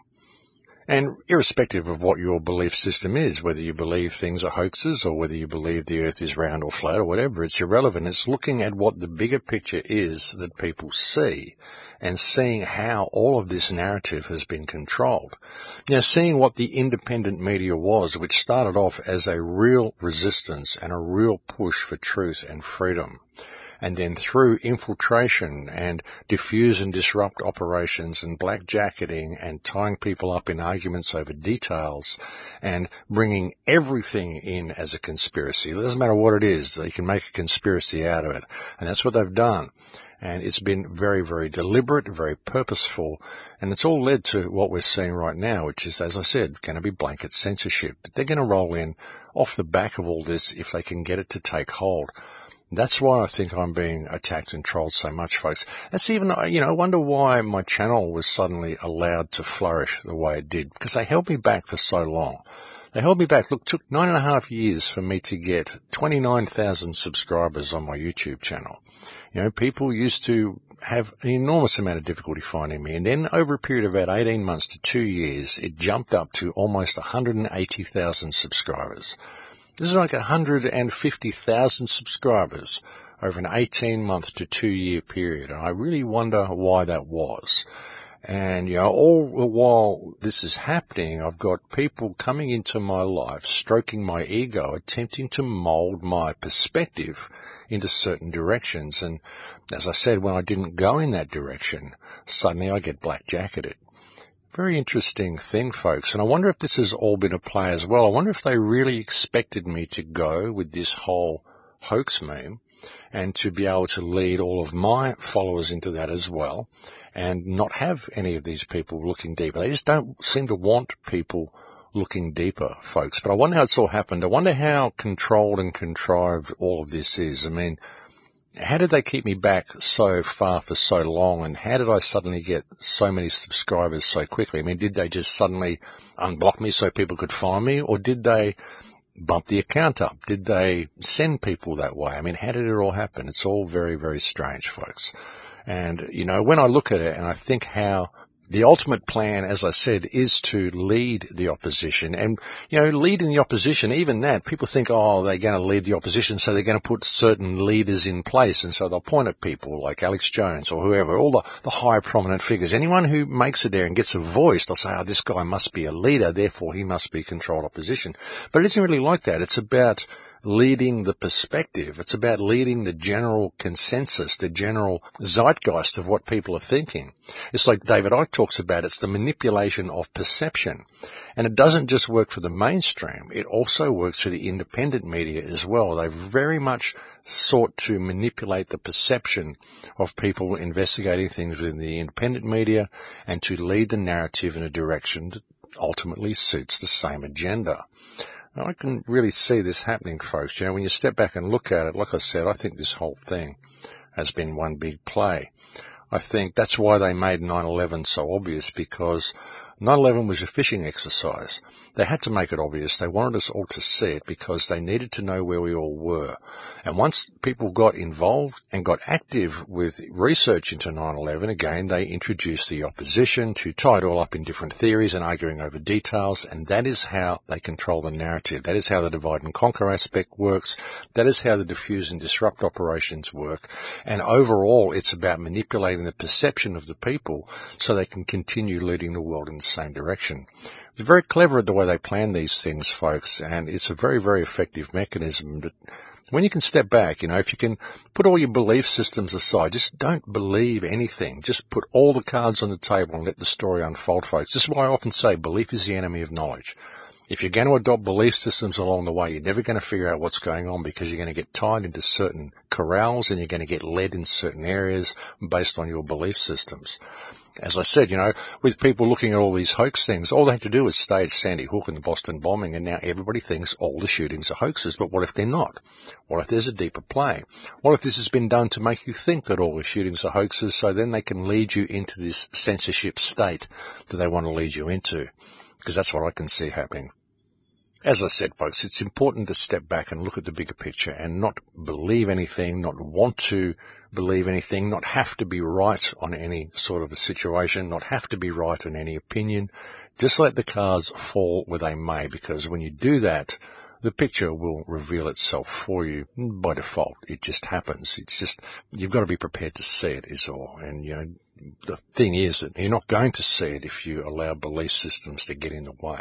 And irrespective of what your belief system is, whether you believe things are hoaxes or whether you believe the earth is round or flat or whatever, it's irrelevant. It's looking at what the bigger picture is that people see and seeing how all of this narrative has been controlled. Now, seeing what the independent media was, which started off as a real resistance and a real push for truth and freedom, And then through infiltration and diffuse and disrupt operations and blackjacketing and tying people up in arguments over details and bringing everything in as a conspiracy. It doesn't matter what it is. They can make a conspiracy out of it. And that's what they've done. And it's been very, very deliberate, very purposeful, and it's all led to what we're seeing right now, which is, as I said, going to be blanket censorship. They're going to roll in off the back of all this if they can get it to take hold. That's why I think I'm being attacked and trolled so much, folks. That's even, you know, I wonder why my channel was suddenly allowed to flourish the way it did, because they held me back for so long. They held me back. Look, it took nine and a half years for me to get twenty-nine thousand subscribers on my YouTube channel. You know, people used to have an enormous amount of difficulty finding me. And then over a period of about eighteen months to two years, it jumped up to almost one hundred eighty thousand subscribers. This is like one hundred fifty thousand subscribers over an eighteen month to two year period. And I really wonder why that was. And, you know, all the while this is happening, I've got people coming into my life, stroking my ego, attempting to mold my perspective into certain directions. And as I said, when I didn't go in that direction, suddenly I get blackjacketed. Very interesting thing, folks. And I wonder if this has all been a play as well. I wonder if they really expected me to go with this whole hoax meme and to be able to lead all of my followers into that as well, and not have any of these people looking deeper. They just don't seem to want people looking deeper, folks. But I wonder how it's all happened. I wonder how controlled and contrived all of this is. I mean, how did they keep me back so far for so long, and how did I suddenly get so many subscribers so quickly? I mean, did they just suddenly unblock me so people could find me, or did they bump the account up? Did they send people that way? I mean, how did it all happen? It's all very, very strange, folks. And, you know, when I look at it and I think how the ultimate plan, as I said, is to lead the opposition. And, you know, leading the opposition, even that, people think, oh, they're going to lead the opposition, so they're going to put certain leaders in place. And so they'll point at people like Alex Jones or whoever, all the, the high prominent figures. Anyone who makes it there and gets a voice, they'll say, oh, this guy must be a leader, therefore he must be controlled opposition. But it isn't really like that. It's about leading the perspective. It's about leading the general consensus, the general zeitgeist of what people are thinking. It's like David Icke talks about, it's the manipulation of perception. And it doesn't just work for the mainstream, it also works for the independent media as well. They've very much sought to manipulate the perception of people investigating things within the independent media and to lead the narrative in a direction that ultimately suits the same agenda. I can really see this happening, folks. You know, when you step back and look at it, like I said, I think this whole thing has been one big play. I think that's why they made nine eleven so obvious, because nine eleven was a fishing exercise. They had to make it obvious. They wanted us all to see it because they needed to know where we all were. And once people got involved and got active with research into nine eleven, again, they introduced the opposition to tie it all up in different theories and arguing over details. And that is how they control the narrative. That is how the divide and conquer aspect works. That is how the diffuse and disrupt operations work. And overall, it's about manipulating the perception of the people so they can continue leading the world in the same direction. It's very clever at the way they plan these things, folks, and it's a very, very effective mechanism. That when you can step back, you know, if you can put all your belief systems aside, just don't believe anything. Just put all the cards on the table and let the story unfold, folks. This is why I often say belief is the enemy of knowledge. If you're going to adopt belief systems along the way, you're never going to figure out what's going on, because you're going to get tied into certain corrals and you're going to get led in certain areas based on your belief systems. As I said, you know, with people looking at all these hoax things, all they had to do was stage Sandy Hook and the Boston bombing, and now everybody thinks all the shootings are hoaxes. But what if they're not? What if there's a deeper play? What if this has been done to make you think that all the shootings are hoaxes, so then they can lead you into this censorship state that they want to lead you into? Because that's what I can see happening. As I said, folks, it's important to step back and look at the bigger picture and not believe anything, not want to believe anything, not have to be right on any sort of a situation, not have to be right on any opinion. Just let the cards fall where they may, because when you do that, the picture will reveal itself for you by default. It just happens. It's just, you've got to be prepared to see it is all. And, you know, the thing is that you're not going to see it if you allow belief systems to get in the way.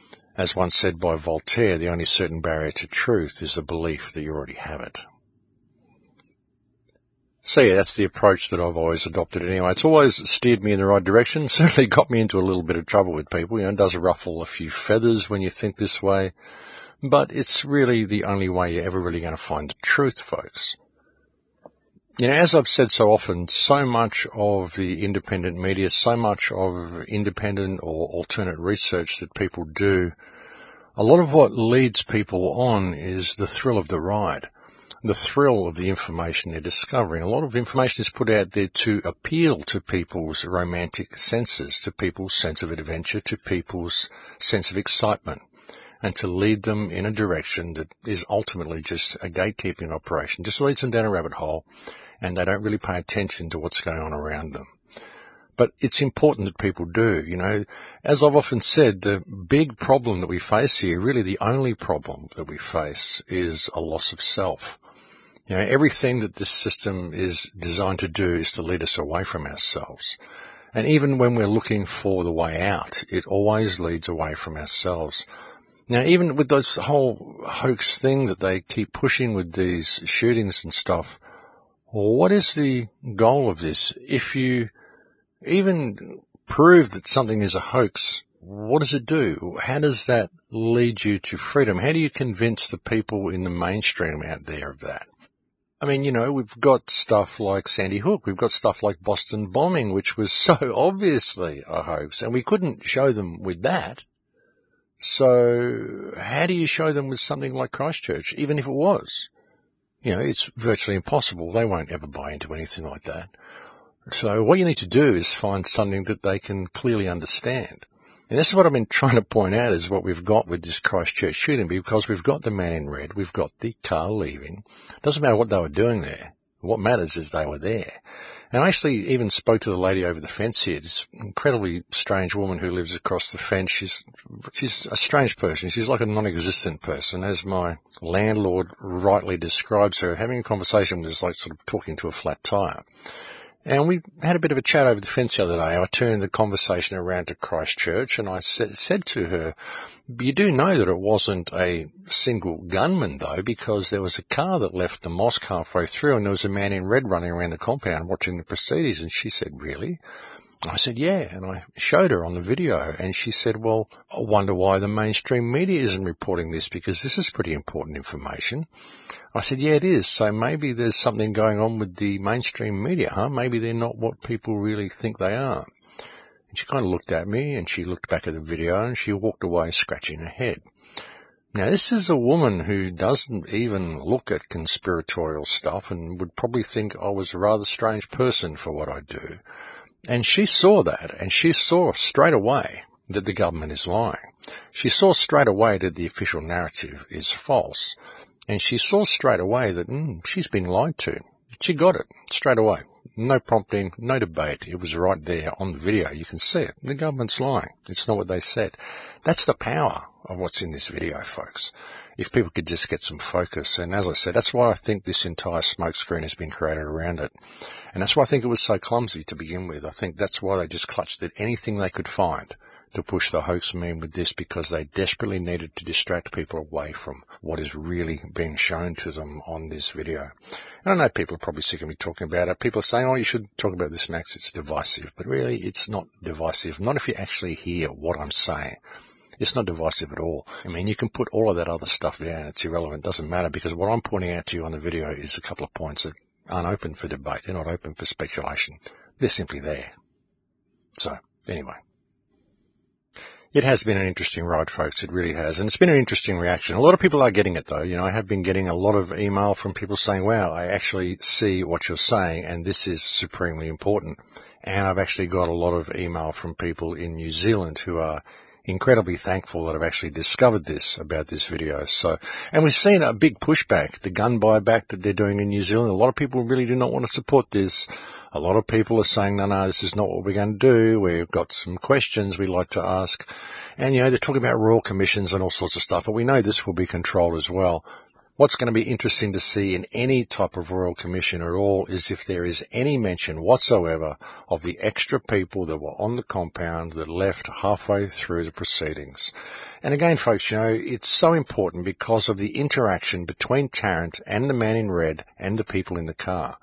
As once said by Voltaire, the only certain barrier to truth is the belief that you already have it. So yeah, that's the approach that I've always adopted anyway. It's always steered me in the right direction. Certainly got me into a little bit of trouble with people. You know, it does ruffle a few feathers when you think this way. But it's really the only way you're ever really going to find the truth, folks. You know, as I've said so often, so much of the independent media, so much of independent or alternate research that people do, a lot of what leads people on is the thrill of the ride. The thrill of the information they're discovering. A lot of information is put out there to appeal to people's romantic senses, to people's sense of adventure, to people's sense of excitement, and to lead them in a direction that is ultimately just a gatekeeping operation. Just leads them down a rabbit hole, and they don't really pay attention to what's going on around them. But it's important that people do, you know. As I've often said, the big problem that we face here, really the only problem that we face, is a loss of self. You know, everything that this system is designed to do is to lead us away from ourselves. And even when we're looking for the way out, it always leads away from ourselves. Now, even with those whole hoax thing that they keep pushing with these shootings and stuff, what is the goal of this? If you even prove that something is a hoax, what does it do? How does that lead you to freedom? How do you convince the people in the mainstream out there of that? I mean, you know, we've got stuff like Sandy Hook. We've got stuff like Boston bombing, which was so obviously a hoax, and we couldn't show them with that. So how do you show them with something like Christchurch, even if it was? You know, it's virtually impossible. They won't ever buy into anything like that. So what you need to do is find something that they can clearly understand. And this is what I've been trying to point out is what we've got with this Christchurch shooting, because we've got the man in red, we've got the car leaving. It doesn't matter what they were doing there. What matters is they were there. And I actually even spoke to the lady over the fence here, this incredibly strange woman who lives across the fence. She's, she's a strange person. She's like a non-existent person, as my landlord rightly describes her. Having a conversation with us like sort of talking to a flat tire. And we had a bit of a chat over the fence the other day. I turned the conversation around to Christchurch and I said, said to her, you do know that it wasn't a single gunman though, because there was a car that left the mosque halfway through and there was a man in red running around the compound watching the proceedings. And she said, really? I said, yeah. And I showed her on the video and she said, well, I wonder why the mainstream media isn't reporting this, because this is pretty important information. I said, yeah, it is. So maybe there's something going on with the mainstream media, huh? Maybe they're not what people really think they are. And she kind of looked at me and she looked back at the video and she walked away scratching her head. Now, this is a woman who doesn't even look at conspiratorial stuff and would probably think I was a rather strange person for what I do. And she saw that, and she saw straight away that the government is lying. She saw straight away that the official narrative is false. And she saw straight away that mm, she's been lied to. She got it straight away. No prompting, no debate. It was right there on the video. You can see it. The government's lying. It's not what they said. That's the power of what's in this video, folks. If people could just get some focus. And as I said, that's why I think this entire smokescreen has been created around it. And that's why I think it was so clumsy to begin with. I think that's why they just clutched at anything they could find to push the hoax meme with this, because they desperately needed to distract people away from what is really being shown to them on this video. And I know people are probably sick of me talking about it. People are saying, oh, you should talk about this, Max. It's divisive. But really, it's not divisive. Not if you actually hear what I'm saying. It's not divisive at all. I mean, you can put all of that other stuff down. It's irrelevant. It doesn't matter, because what I'm pointing out to you on the video is a couple of points that aren't open for debate. They're not open for speculation. They're simply there. So, anyway. It has been an interesting ride, folks. It really has. And it's been an interesting reaction. A lot of people are getting it, though. You know, I have been getting a lot of email from people saying, wow, I actually see what you're saying, and this is supremely important. And I've actually got a lot of email from people in New Zealand who are incredibly thankful that I've actually discovered this about this video. So, and we've seen a big pushback, the gun buyback that they're doing in New Zealand. A lot of people really do not want to support this. A lot of people are saying, no, no, this is not what we're going to do. We've got some questions we'd like to ask. And, you know, they're talking about royal commissions and all sorts of stuff, but we know this will be controlled as well. What's going to be interesting to see in any type of royal commission at all is if there is any mention whatsoever of the extra people that were on the compound that left halfway through the proceedings. And again, folks, you know, it's so important because of the interaction between Tarrant and the man in red and the people in the car.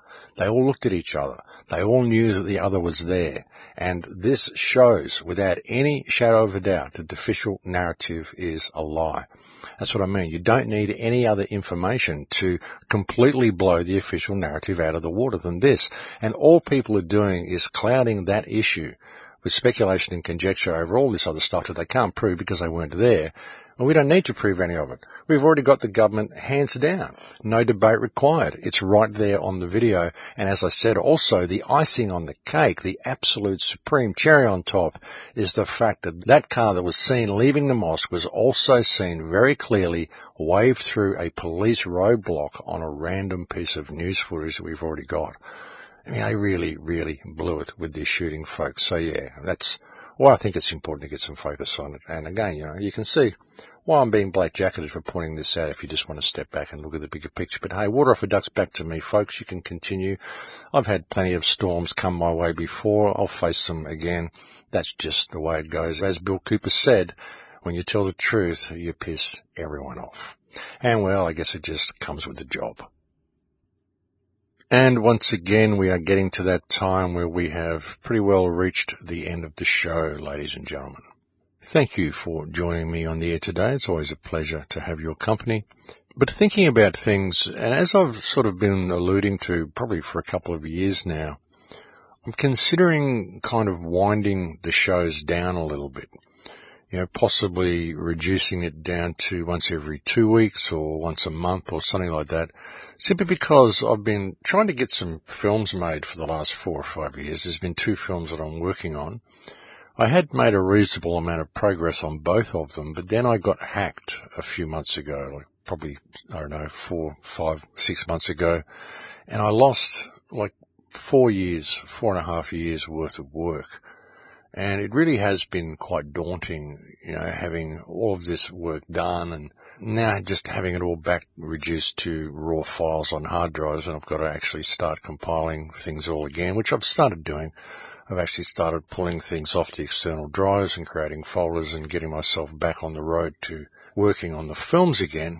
They all looked at each other. They all knew that the other was there. And this shows, without any shadow of a doubt, that the official narrative is a lie. That's what I mean. You don't need any other information to completely blow the official narrative out of the water than this. And all people are doing is clouding that issue with speculation and conjecture over all this other stuff that they can't prove because they weren't there. And we don't need to prove any of it. We've already got the government hands down. No debate required. It's right there on the video. And as I said, also the icing on the cake, the absolute supreme cherry on top, is the fact that that car that was seen leaving the mosque was also seen very clearly waved through a police roadblock on a random piece of news footage that we've already got. I mean, they really, really blew it with this shooting, folks. So yeah, that's why I think it's important to get some focus on it. And again, you know, you can see why I'm being black-jacketed for pointing this out if you just want to step back and look at the bigger picture. But hey, water off a duck's back to me, folks. You can continue. I've had plenty of storms come my way before. I'll face them again. That's just the way it goes. As Bill Cooper said, when you tell the truth, you piss everyone off. And well, I guess it just comes with the job. And once again, we are getting to that time where we have pretty well reached the end of the show, ladies and gentlemen. Thank you for joining me on the air today. It's always a pleasure to have your company. But thinking about things, and as I've sort of been alluding to probably for a couple of years now, I'm considering kind of winding the shows down a little bit. You know, possibly reducing it down to once every two weeks or once a month or something like that, simply because I've been trying to get some films made for the last four or five years. There's been two films that I'm working on. I had made a reasonable amount of progress on both of them, but then I got hacked a few months ago, like probably, I don't know, four, five, six months ago, and I lost like four years, four and a half years worth of work. And it really has been quite daunting, you know, having all of this work done and now just having it all back reduced to raw files on hard drives, and I've got to actually start compiling things all again, which I've started doing. I've actually started pulling things off the external drives and creating folders and getting myself back on the road to working on the films again.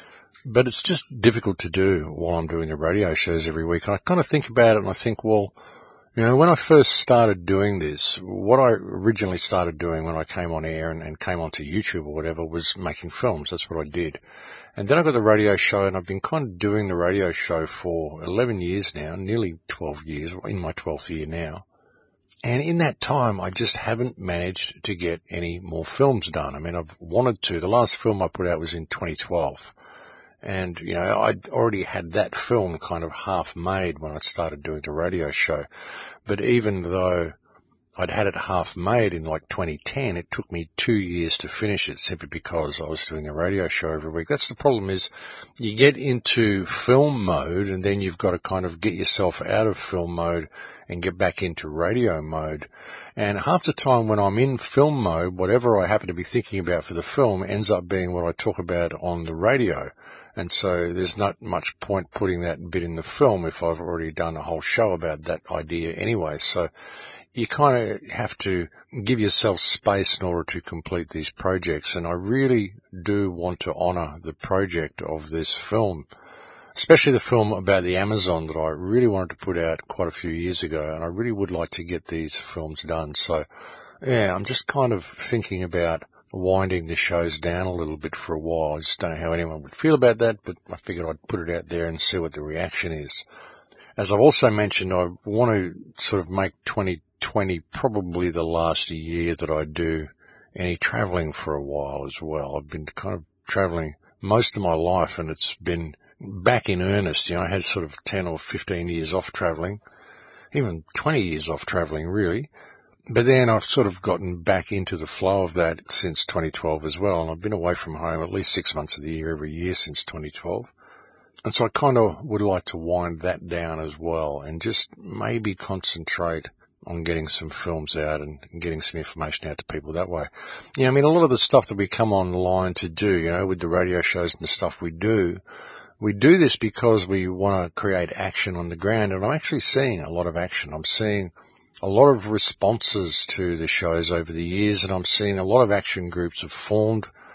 But it's just difficult to do while I'm doing the radio shows every week. And I kind of think about it and I think, well, you know, when I first started doing this, what I originally started doing when I came on air and, and came onto YouTube or whatever was making films. That's what I did. And then I got the radio show, and I've been kind of doing the radio show for eleven years now, nearly twelve years, in my twelfth year now. And in that time, I just haven't managed to get any more films done. I mean, I've wanted to. The last film I put out was in twenty twelve. And, you know, I'd already had that film kind of half made when I started doing the radio show. But even though I'd had it half made in like twenty ten, it took me two years to finish it simply because I was doing a radio show every week. That's the problem, is you get into film mode and then you've got to kind of get yourself out of film mode and get back into radio mode. And half the time when I'm in film mode, whatever I happen to be thinking about for the film ends up being what I talk about on the radio. And so there's not much point putting that bit in the film if I've already done a whole show about that idea anyway. So you kind of have to give yourself space in order to complete these projects. And I really do want to honour the project of this film, especially the film about the Amazon that I really wanted to put out quite a few years ago. And I really would like to get these films done. So, yeah, I'm just kind of thinking about winding the shows down a little bit for a while. I just don't know how anyone would feel about that, but I figured I'd put it out there and see what the reaction is. As I've also mentioned, I want to sort of make twenty twenty probably the last year that I do any travelling for a while as well. I've been kind of travelling most of my life, and it's been back in earnest. You know, I had sort of ten or fifteen years off travelling, even twenty years off travelling really. But then I've sort of gotten back into the flow of that since twenty twelve as well. And I've been away from home at least six months of the year every year since twenty twelve. And so I kind of would like to wind that down as well and just maybe concentrate on getting some films out and getting some information out to people that way. Yeah, I mean, a lot of the stuff that we come online to do, you know, with the radio shows and the stuff we do, we do this because we want to create action on the ground. And I'm actually seeing a lot of action. I'm seeing a lot of responses to the shows over the years, and I'm seeing a lot of action groups have formed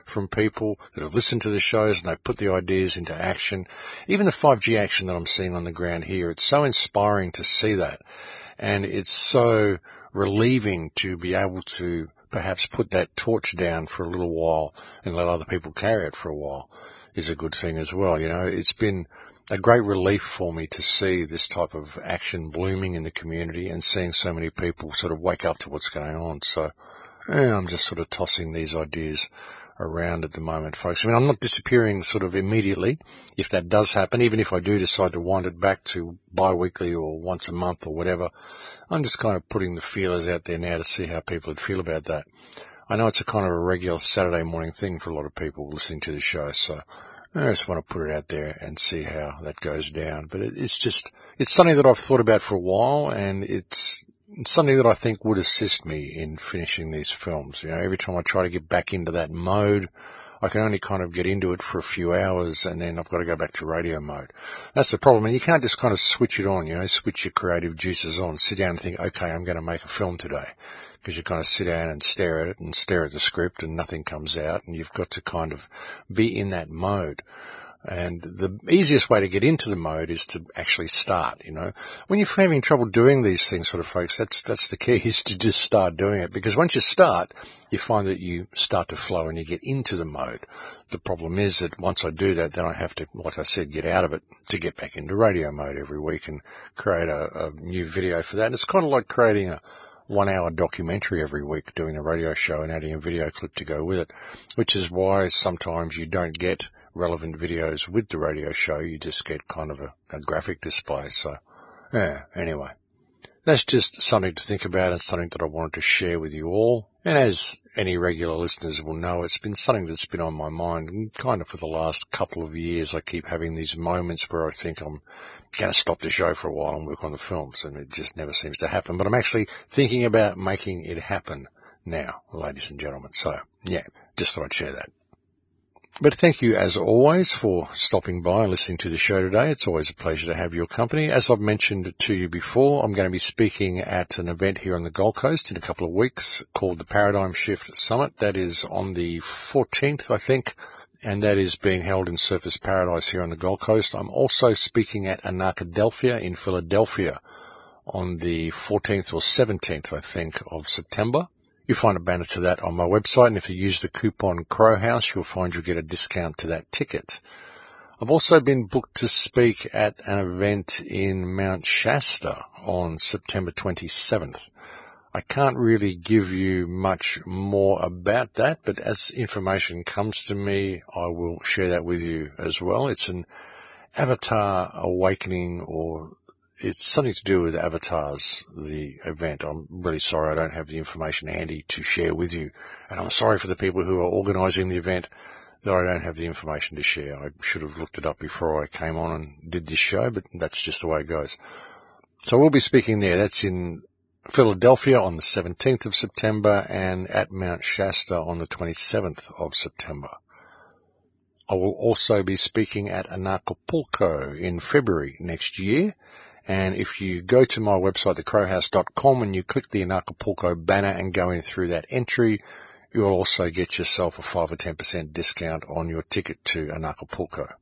from people that have listened to the shows and they've put the ideas into action. Even the five G action that I'm seeing on the ground here, it's so inspiring to see that. And it's so relieving to be able to perhaps put that torch down for a little while and let other people carry it for a while is a good thing as well. You know, it's been a great relief for me to see this type of action blooming in the community and seeing so many people sort of wake up to what's going on. So yeah, I'm just sort of tossing these ideas around at the moment, folks. I mean, I'm not disappearing sort of immediately if that does happen, even if I do decide to wind it back to bi-weekly or once a month or whatever. I'm just kind of putting the feelers out there now to see how people would feel about that. I know it's a kind of a regular Saturday morning thing for a lot of people listening to the show, so I just want to put it out there and see how that goes down. But it, it's just, it's something that I've thought about for a while, and it's It's something that I think would assist me in finishing these films. You know, every time I try to get back into that mode, I can only kind of get into it for a few hours and then I've got to go back to radio mode. That's the problem. And you can't just kind of switch it on, you know, switch your creative juices on, sit down and think, okay, I'm going to make a film today. Because you kind of sit down and stare at it and stare at the script and nothing comes out, and you've got to kind of be in that mode. And the easiest way to get into the mode is to actually start, you know. When you're having trouble doing these things, sort of, folks, that's that's the key, is to just start doing it. Because once you start, you find that you start to flow and you get into the mode. The problem is that once I do that, then I have to, like I said, get out of it to get back into radio mode every week and create a, a new video for that. And it's kind of like creating a one-hour documentary every week, doing a radio show and adding a video clip to go with it, which is why sometimes you don't get relevant videos with the radio show. You just get kind of a, a graphic display. So, yeah, anyway, that's just something to think about and something that I wanted to share with you all. And as any regular listeners will know, it's been something that's been on my mind kind of for the last couple of years. I keep having these moments where I think I'm going to stop the show for a while and work on the films, and it just never seems to happen. But I'm actually thinking about making it happen now, ladies and gentlemen. So, yeah, just thought I'd share that. But thank you, as always, for stopping by and listening to the show today. It's always a pleasure to have your company. As I've mentioned to you before, I'm going to be speaking at an event here on the Gold Coast in a couple of weeks called the Paradigm Shift Summit. That is on the fourteenth, I think, and that is being held in Surfers Paradise here on the Gold Coast. I'm also speaking at Anarchadelphia in Philadelphia on the fourteenth or seventeenth, I think, of September. You'll find a banner to that on my website, and if you use the coupon Crowhouse, you'll find you'll get a discount to that ticket. I've also been booked to speak at an event in Mount Shasta on September twenty-seventh. I can't really give you much more about that, but as information comes to me, I will share that with you as well. It's an Avatar Awakening, or it's something to do with avatars, the event. I'm really sorry I don't have the information handy to share with you. And I'm sorry for the people who are organising the event that I don't have the information to share. I should have looked it up before I came on and did this show, but that's just the way it goes. So we'll be speaking there. That's in Philadelphia on the seventeenth of September and at Mount Shasta on the twenty-seventh of September. I will also be speaking at Anarchapulco in February next year. And if you go to my website, the crowhouse dot com, and you click the Anarchapulco banner and go in through that entry, you'll also get yourself a five or ten percent discount on your ticket to Anarchapulco.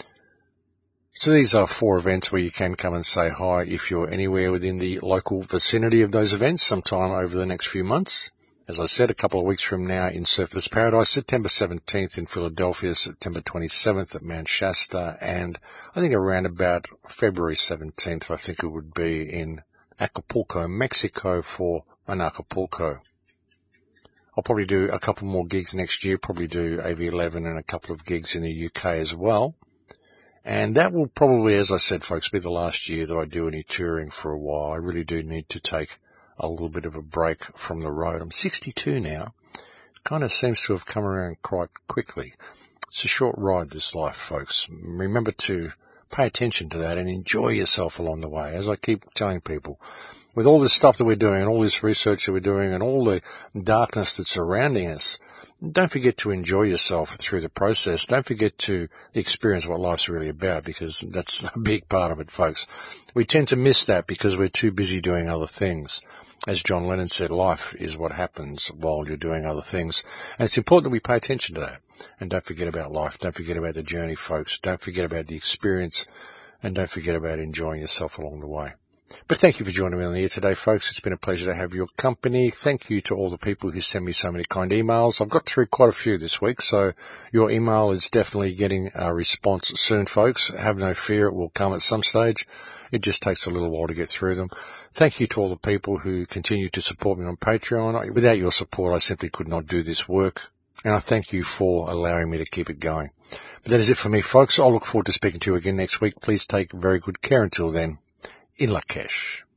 So these are four events where you can come and say hi if you're anywhere within the local vicinity of those events sometime over the next few months. As I said, a couple of weeks from now in Surfers Paradise, September seventeenth in Philadelphia, September twenty-seventh at Mount Shasta, and I think around about February seventeenth, I think it would be in Acapulco, Mexico for Anarchapulco. I'll probably do a couple more gigs next year, probably do A V eleven and a couple of gigs in the U K as well. And that will probably, as I said, folks, be the last year that I do any touring for a while. I really do need to take a little bit of a break from the road. I'm sixty-two now. It kind of seems to have come around quite quickly. It's a short ride, this life, folks. Remember to pay attention to that and enjoy yourself along the way. As I keep telling people, with all this stuff that we're doing and all this research that we're doing and all the darkness that's surrounding us, don't forget to enjoy yourself through the process. Don't forget to experience what life's really about, because that's a big part of it, folks. We tend to miss that because we're too busy doing other things. As John Lennon said, life is what happens while you're doing other things. And it's important that we pay attention to that. And don't forget about life. Don't forget about the journey, folks. Don't forget about the experience. And don't forget about enjoying yourself along the way. But thank you for joining me on the air today, folks. It's been a pleasure to have your company. Thank you to all the people who send me so many kind emails. I've got through quite a few this week, so your email is definitely getting a response soon, folks. Have no fear, it will come at some stage. It just takes a little while to get through them. Thank you to all the people who continue to support me on Patreon. Without your support, I simply could not do this work. And I thank you for allowing me to keep it going. But that is it for me, folks. I'll look forward to speaking to you again next week. Please take very good care until then. In Lakesh.